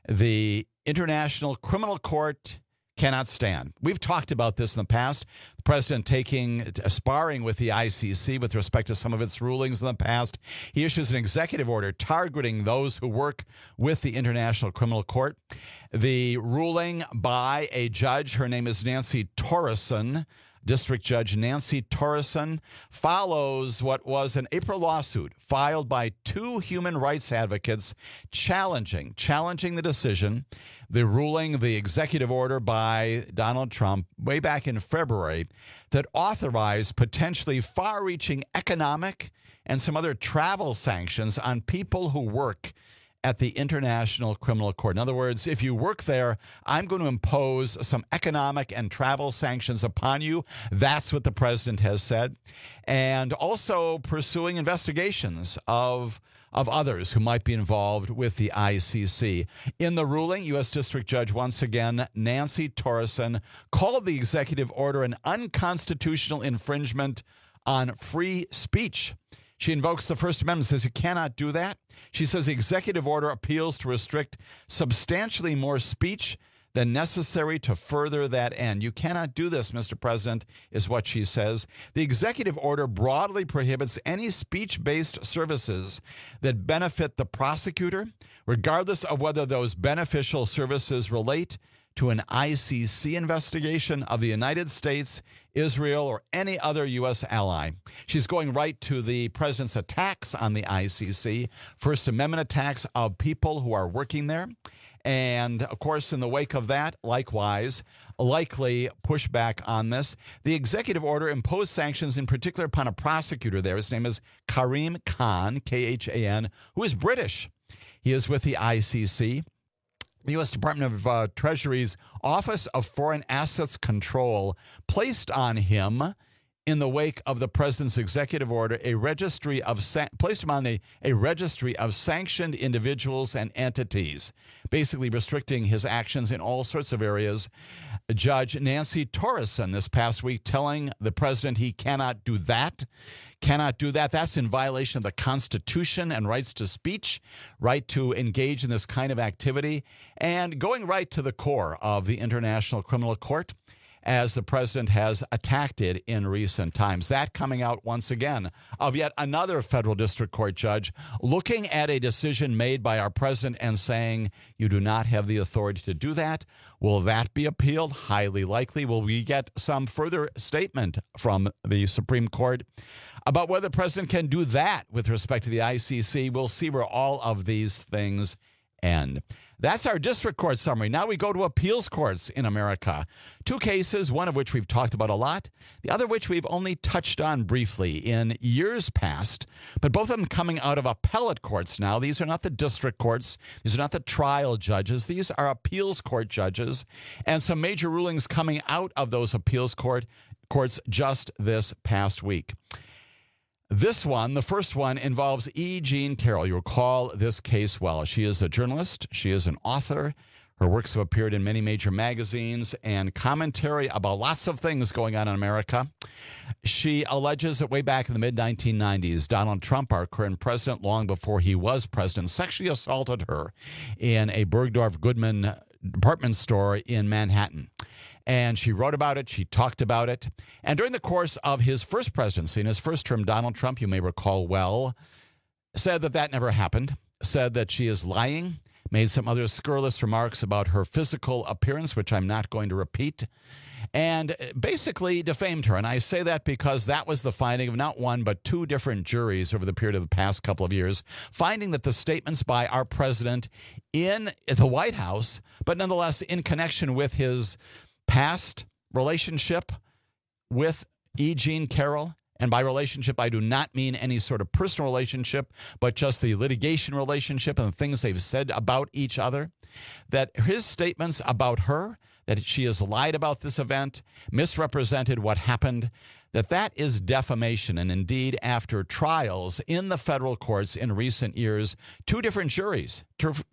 the International Criminal Court cannot stand. We've talked about this in the past. The president sparring with the ICC with respect to some of its rulings in the past. He issues an executive order targeting those who work with the International Criminal Court. The ruling by a judge, her name is Nancy Torreson, District Judge Nancy Torreson, follows what was an April lawsuit filed by two human rights advocates challenging the decision, the ruling, the executive order by Donald Trump way back in February that authorized potentially far-reaching economic and some other travel sanctions on people who work at the International Criminal Court. In other words, if you work there, I'm going to impose some economic and travel sanctions upon you. That's what the president has said. And also pursuing investigations of others who might be involved with the ICC. In the ruling, U.S. District Judge, once again, Nancy Torreson, called the executive order an unconstitutional infringement on free speech. She invokes the First Amendment, says you cannot do that. She says the executive order appeals to restrict substantially more speech than necessary to further that end. You cannot do this, Mr. President, is what she says. The executive order broadly prohibits any speech-based services that benefit the prosecutor, regardless of whether those beneficial services relate to an ICC investigation of the United States, Israel, or any other U.S. ally. She's going right to the president's attacks on the ICC, First Amendment attacks of people who are working there. And, of course, in the wake of that, likewise, likely pushback on this. The executive order imposed sanctions in particular upon a prosecutor there. His name is Karim Khan, Khan, who is British. He is with the ICC. The U.S. Department of Treasury's Office of Foreign Assets Control placed on him, in the wake of the president's executive order, placed him on a registry of sanctioned individuals and entities, basically restricting his actions in all sorts of areas. Judge Nancy Torreson this past week telling the president he cannot do that. That's in violation of the Constitution and rights to speech, right to engage in this kind of activity, and going right to the core of the International Criminal Court, as the president has attacked it in recent times. That coming out once again of yet another federal district court judge looking at a decision made by our president and saying, you do not have the authority to do that. Will that be appealed? Highly likely. Will we get some further statement from the Supreme Court about whether the president can do that with respect to the ICC? We'll see where all of these things end. That's our district court summary. Now we go to appeals courts in America. 2 cases, one of which we've talked about a lot, the other which we've only touched on briefly in years past, but both of them coming out of appellate courts now. These are not the district courts. These are not the trial judges. These are appeals court judges, and some major rulings coming out of those appeals courts just this past week. This one, the first one, involves E. Jean Carroll. You recall this case well. She is a journalist. She is an author. Her works have appeared in many major magazines and commentary about lots of things going on in America. She alleges that way back in the mid-1990s, Donald Trump, our current president, long before he was president, sexually assaulted her in a Bergdorf Goodman department store in Manhattan. And she wrote about it. She talked about it. And during the course of his first presidency, in his first term, Donald Trump, you may recall well, said that never happened, said that she is lying, made some other scurrilous remarks about her physical appearance, which I'm not going to repeat, and basically defamed her. And I say that because that was the finding of not one, but 2 different juries over the period of the past couple of years, finding that the statements by our president in the White House, but nonetheless in connection with his past relationship with E. Jean Carroll, and by relationship, I do not mean any sort of personal relationship, but just the litigation relationship and the things they've said about each other, that his statements about her, that she has lied about this event, misrepresented what happened, that is defamation. And indeed, after trials in the federal courts in recent years, 2 different juries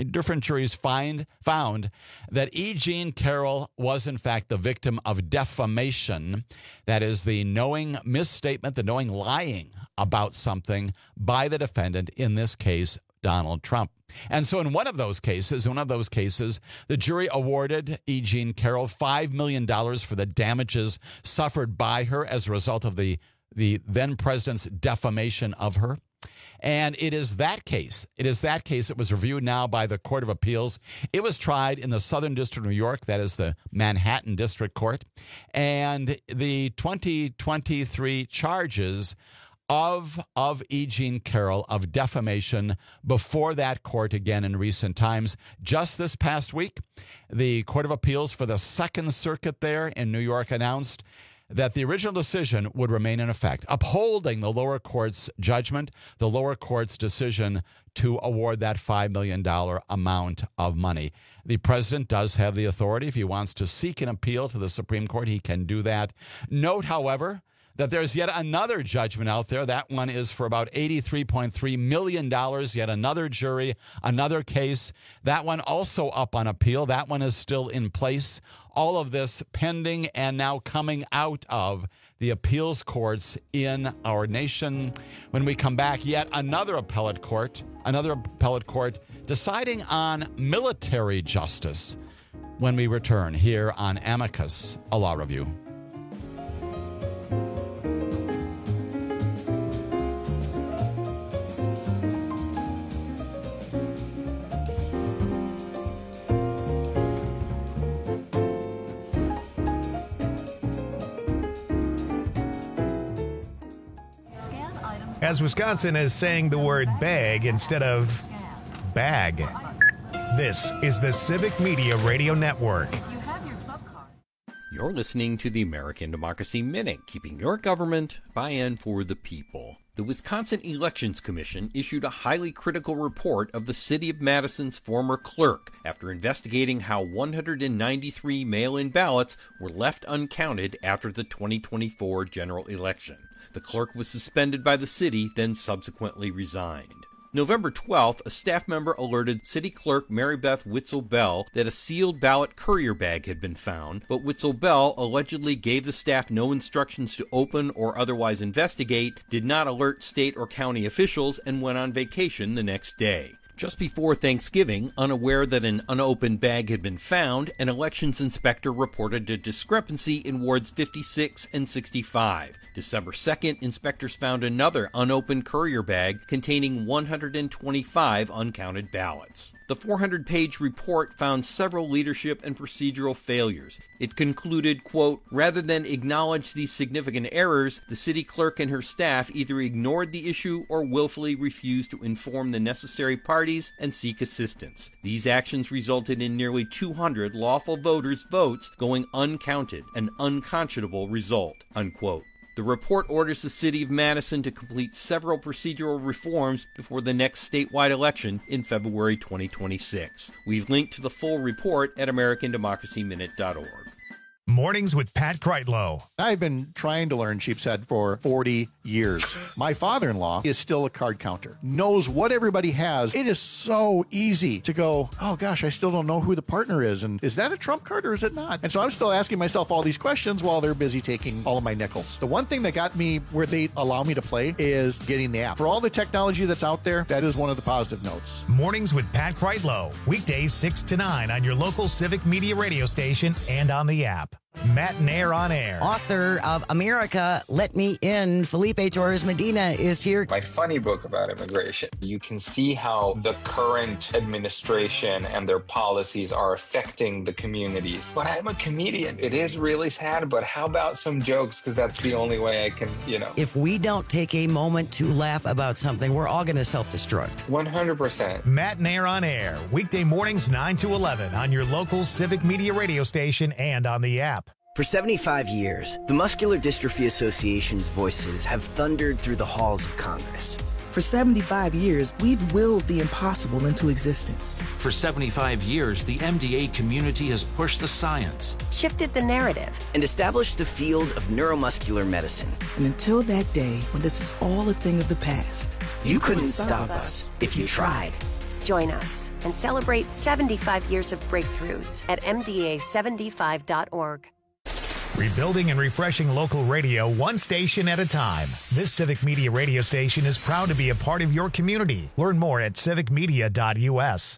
found that E. Jean Carroll was, in fact, the victim of defamation. That is the knowing misstatement, the knowing lying about something by the defendant, in this case, Donald Trump. And so in one of those cases, the jury awarded E. Jean Carroll $5 million for the damages suffered by her as a result of the then president's defamation of her. And it is that case. It was reviewed now by the Court of Appeals. It was tried in the Southern District of New York, that is the Manhattan District Court. And the 2023 charges of E. Jean Carroll of defamation before that court again in recent times. Just this past week, the Court of Appeals for the Second Circuit there in New York announced that the original decision would remain in effect, upholding the lower court's judgment, the lower court's decision to award that $5 million amount of money. The president does have the authority. If he wants to seek an appeal to the Supreme Court, he can do that. Note, however, that there's yet another judgment out there. That one is for about $83.3 million. Yet another jury, another case. That one also up on appeal. That one is still in place. All of this pending and now coming out of the appeals courts in our nation. When we come back, yet another appellate court deciding on military justice. when we return here on Amicus, a law review. As Wisconsin is saying the word bag instead of bag. This is the Civic Media Radio Network. You're listening to the American Democracy Minute, keeping your government by and for the people. The Wisconsin Elections Commission issued a highly critical report of the City of Madison's former clerk after investigating how 193 mail-in ballots were left uncounted after the 2024 general election. The clerk was suspended by the city, then subsequently resigned. November 12th, a staff member alerted City Clerk Mary Beth Witzel-Bell that a sealed ballot courier bag had been found, but Witzel-Bell allegedly gave the staff no instructions to open or otherwise investigate, did not alert state or county officials, and went on vacation the next day. Just before Thanksgiving, unaware that an unopened bag had been found, an elections inspector reported a discrepancy in wards 56 and 65. December 2nd, inspectors found another unopened courier bag containing 125 uncounted ballots. The 400-page report found several leadership and procedural failures. It concluded, quote, rather than acknowledge these significant errors, the city clerk and her staff either ignored the issue or willfully refused to inform the necessary parties and seek assistance. These actions resulted in nearly 200 lawful voters' votes going uncounted, an unconscionable result, unquote. The report orders the City of Madison to complete several procedural reforms before the next statewide election in February 2026. We've linked to the full report at AmericanDemocracyMinute.org. Mornings with Pat Kreitlow. I've been trying to learn sheep's head for 40 years. My father-in-law is still a card counter, knows what everybody has. It is so easy to go, oh gosh, I still don't know who the partner is. And is that a trump card or is it not? And so I'm still asking myself all these questions while they're busy taking all of my nickels. The one thing that got me where they allow me to play is getting the app. For all the technology that's out there, that is one of the positive notes. Mornings with Pat Kreitlow. Weekdays 6 to 9 on your local Civic Media radio station and on the app. Matt and Air on Air. Author of America, Let Me In, Felipe Torres Medina is here. My funny book about immigration. You can see how the current administration and their policies are affecting the communities. But I'm a comedian. It is really sad, but how about some jokes? Because that's the only way I can, If we don't take a moment to laugh about something, we're all going to self-destruct. 100%. Matt and Air on Air. Weekday mornings 9 to 11 on your local Civic Media radio station and on the app. For 75 years, the Muscular Dystrophy Association's voices have thundered through the halls of Congress. For 75 years, we've willed the impossible into existence. For 75 years, the MDA community has pushed the science, shifted the narrative, and established the field of neuromuscular medicine. And until that day, when this is all a thing of the past, you couldn't stop us if you tried. Join us and celebrate 75 years of breakthroughs at MDA75.org. Rebuilding and refreshing local radio one station at a time. This Civic Media radio station is proud to be a part of your community. Learn more at civicmedia.us.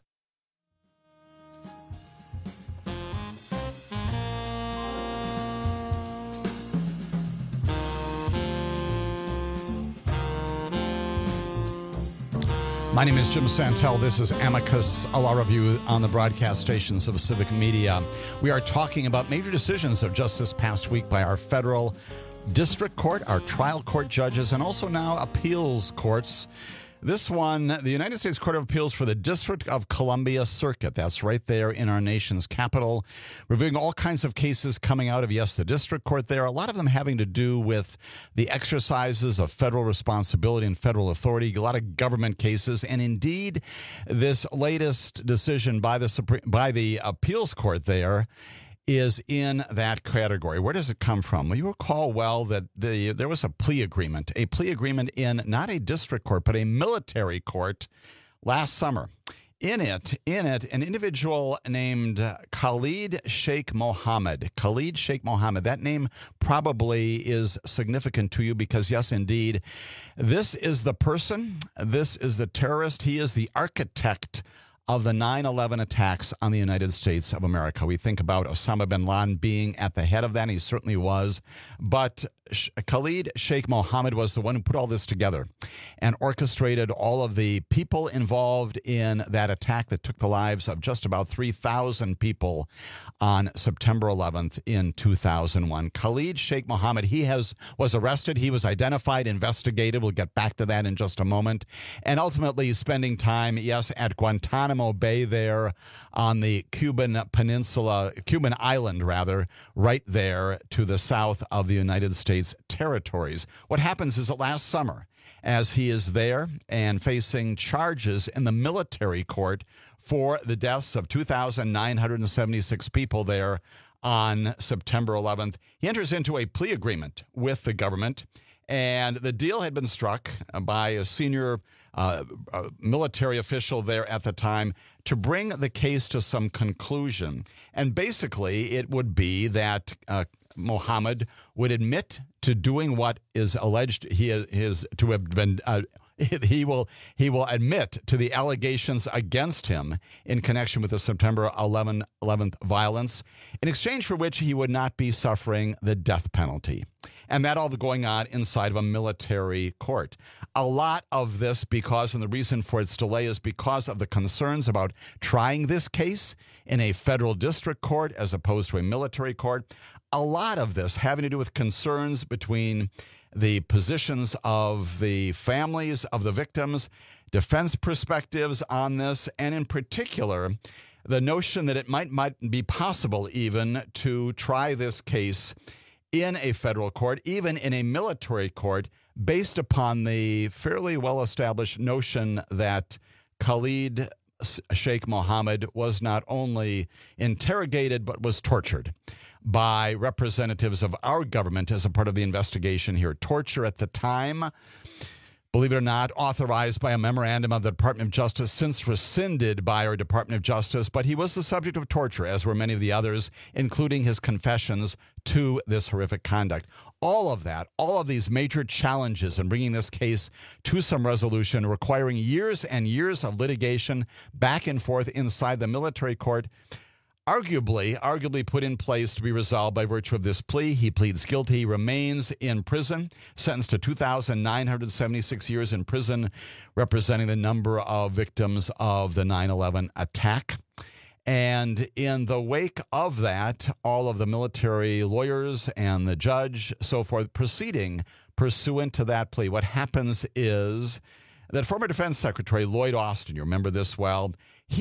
My name is Jim Santel. This is Amicus, a law review on the broadcast stations of Civic Media. We are talking about major decisions of just this past week by our federal district court, our trial court judges, and also now appeals courts. This one, the United States Court of Appeals for the District of Columbia Circuit. That's right there in our nation's capital. Reviewing all kinds of cases coming out of, the district court there. A lot of them having to do with the exercises of federal responsibility and federal authority. A lot of government cases. And indeed, this latest decision by the appeals court there is in that category. Where does it come from? Well, you recall well that there was a plea agreement in not a district court, but a military court last summer. In it, an individual named Khalid Sheikh Mohammed. Khalid Sheikh Mohammed. That name probably is significant to you because, yes, indeed, this is the person, this is the terrorist. He is the architect of the 9/11 attacks on the United States of America. We think about Osama bin Laden being at the head of that. He certainly was. But Khalid Sheikh Mohammed was the one who put all this together and orchestrated all of the people involved in that attack that took the lives of just about 3,000 people on September 11th in 2001. Khalid Sheikh Mohammed, was arrested. He was identified, investigated. We'll get back to that in just a moment. And ultimately spending time, yes, at Guantanamo Bay there on the Cuban island, right there to the south of the United States territories. What happens is that last summer, as he is there and facing charges in the military court for the deaths of 2,976 people there on September 11th, he enters into a plea agreement with the government. And the deal had been struck by a senior military official there at the time to bring the case to some conclusion. And basically, it would be that Mohammed would admit to doing what is alleged he is to have been. He will admit to the allegations against him in connection with the September 11th violence, in exchange for which he would not be suffering the death penalty. And that all going on inside of a military court. A lot of this and the reason for its delay is because of the concerns about trying this case in a federal district court as opposed to a military court. A lot of this having to do with concerns between the positions of the families of the victims, defense perspectives on this, and in particular, the notion that it might be possible even to try this case in a federal court, even in a military court, based upon the fairly well-established notion that Khalid Sheikh Mohammed was not only interrogated, but was tortured by representatives of our government as a part of the investigation here. Torture at the time, believe it or not, authorized by a memorandum of the Department of Justice, since rescinded by our Department of Justice, but he was the subject of torture, as were many of the others, including his confessions to this horrific conduct. All of these major challenges in bringing this case to some resolution, requiring years and years of litigation back and forth inside the military court, arguably put in place to be resolved by virtue of this plea. He pleads guilty. He remains in prison, sentenced to 2,976 years in prison, representing the number of victims of the 9/11 attack. And in the wake of that, all of the military lawyers and the judge, so forth, proceeding pursuant to that plea. What happens is that former Defense Secretary Lloyd Austin, you remember this well,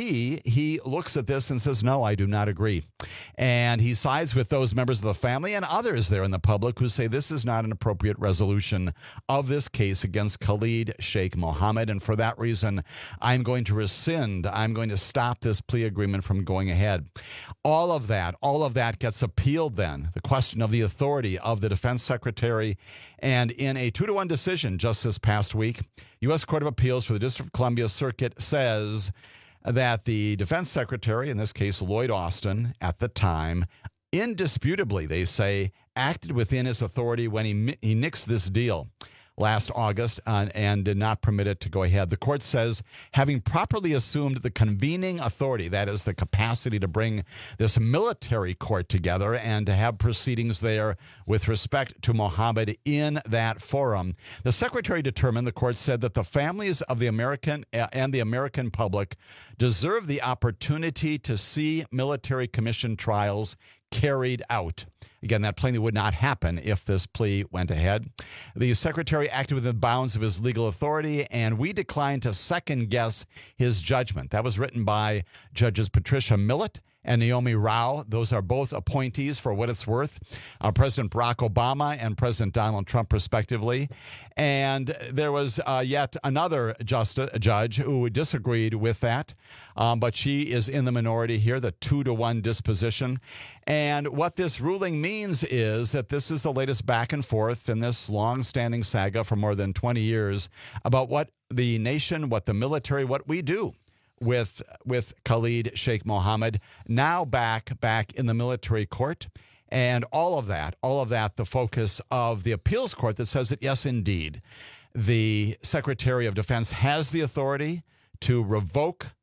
he looks at this and says, no, I do not agree. And he sides with those members of the family and others there in the public who say this is not an appropriate resolution of this case against Khalid Sheikh Mohammed. And for that reason, I'm going to rescind. I'm going to stop this plea agreement from going ahead. All of that gets appealed then. The question of the authority of the Defense Secretary. And in a 2-1 decision just this past week, U.S. Court of Appeals for the District of Columbia Circuit says that the Defense Secretary, in this case Lloyd Austin, at the time, indisputably, they say, acted within his authority when he nixed this deal last August and did not permit it to go ahead. The court says, having properly assumed the convening authority, that is the capacity to bring this military court together and to have proceedings there with respect to Mohammed in that forum, the Secretary determined, the court said, that the families of the American and the American public deserve the opportunity to see military commission trials carried out. Again, that plainly would not happen if this plea went ahead. The Secretary acted within the bounds of his legal authority, and we declined to second-guess his judgment. That was written by Judges Patricia Millett and Naomi Rao. Those are both appointees, for what it's worth, President Barack Obama and President Donald Trump, respectively. And there was yet another judge who disagreed with that, but she is in the minority here, the 2-1 disposition. And what this ruling means is that this is the latest back and forth in this long-standing saga for more than 20 years about what the nation, what the military, what we do with Khalid Sheikh Mohammed, now back in the military court. And all of that, the focus of the appeals court that says that, yes, indeed, the Secretary of Defense has the authority to revoke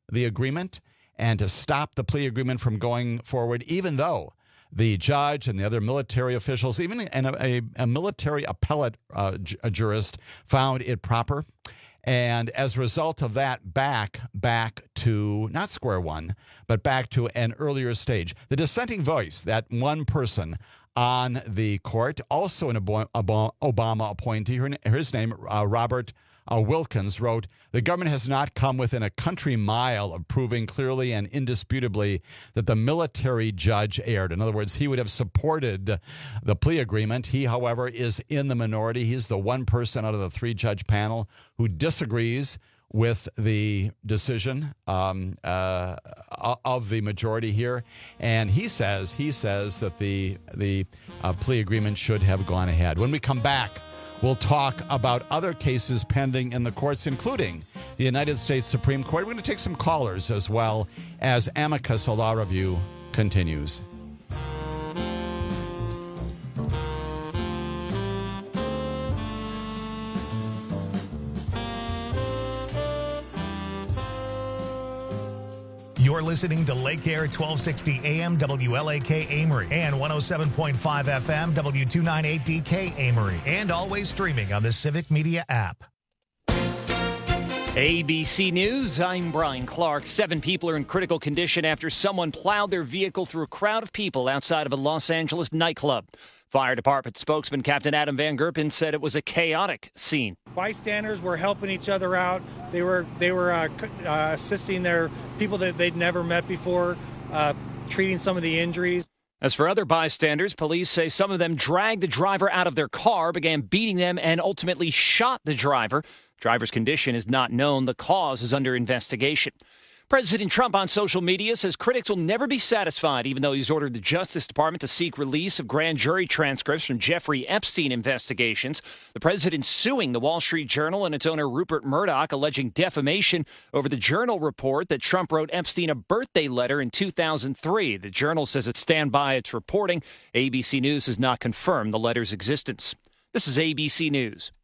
the agreement and to stop the plea agreement from going forward, even though the judge and the other military officials, even a military appellate jurist, found it proper. And as a result of that, back to not square one, but back to an earlier stage. The dissenting voice, that one person on the court, also an Obama appointee, his name, Robert Wilkins, wrote, "The government has not come within a country mile of proving clearly and indisputably that the military judge erred." In other words, he would have supported the plea agreement. He, however, is in the minority. He's the one person out of the three-judge panel who disagrees with the decision of the majority here. And he says that the plea agreement should have gone ahead. When we come back, we'll talk about other cases pending in the courts, including the United States Supreme Court. We're going to take some callers as well as Amicus, a law review, continues. You're listening to Lake Air 1260 AM WLAK Amory and 107.5 FM W298DK Amory, and always streaming on the Civic Media app. ABC News, I'm Brian Clark. 7 people are in critical condition after someone plowed their vehicle through a crowd of people outside of a Los Angeles nightclub. Fire Department spokesman Captain Adam Van Gerpen said it was a chaotic scene. Bystanders were helping each other out. They were assisting their people that they'd never met before, treating some of the injuries. As for other bystanders, police say some of them dragged the driver out of their car, began beating them, and ultimately shot the driver. Driver's condition is not known. The cause is under investigation. President Trump on social media says critics will never be satisfied, even though he's ordered the Justice Department to seek release of grand jury transcripts from Jeffrey Epstein investigations. The president suing the Wall Street Journal and its owner Rupert Murdoch, alleging defamation over the Journal report that Trump wrote Epstein a birthday letter in 2003. The Journal says it stands by its reporting. ABC News has not confirmed the letter's existence. This is ABC News.